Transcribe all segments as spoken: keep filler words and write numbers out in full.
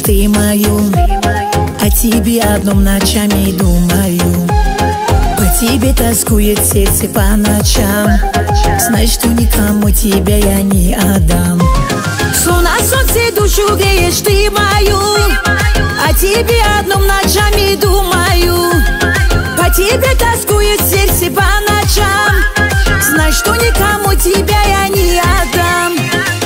ты мою, о тебе одном ночами думаю. По тебе тоскует сердце по ночам. Знай, что никому тебя я не отдам. Словно солнце душу греешь ты мою, о тебе одном ночами думаю. По тебе тоскует сердце по ночам. Знай, что никому тебя я не отдам.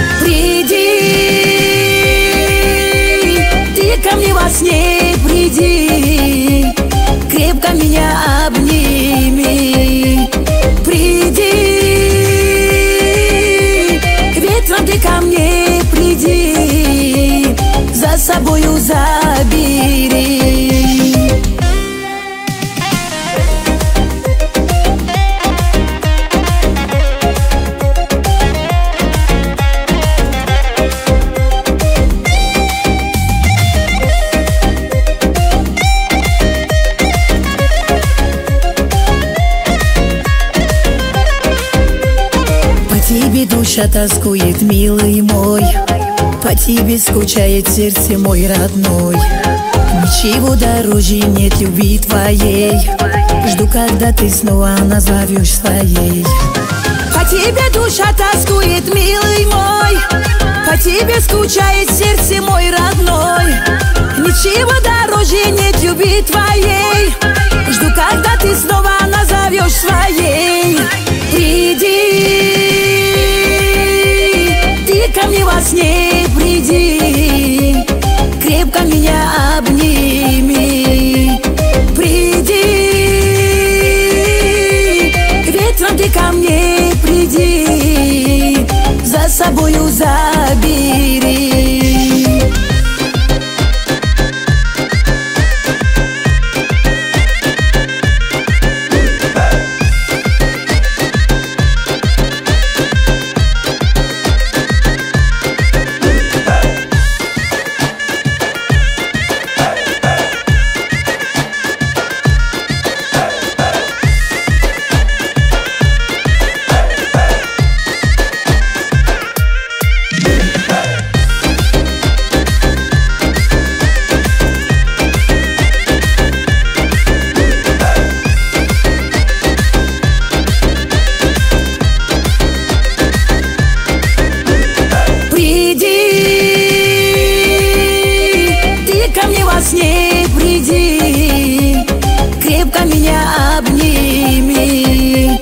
Приди, ты ко мне во сне приди, крепко меня обними. Приди, ветром ты ко мне приди, за собою забери. По тебе душа тоскует, милый мой, по тебе скучает сердце мой родной. Ничего дороже нет любви твоей, жду, когда ты снова назовешь своей. По тебе душа тоскует, милый мой, по тебе скучает сердце мой родной. Ничего дороже нет любви твоей, жду, когда ты снова назовешь своей. Приди, ты ко мне во сне приди, крепко меня обними. Приди, ветром ты ко мне приди, за собою забери. Сне приди, крепко меня обними.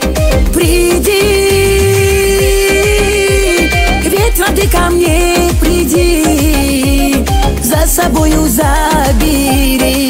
Приди, ветром ты ко мне приди, за собою забери.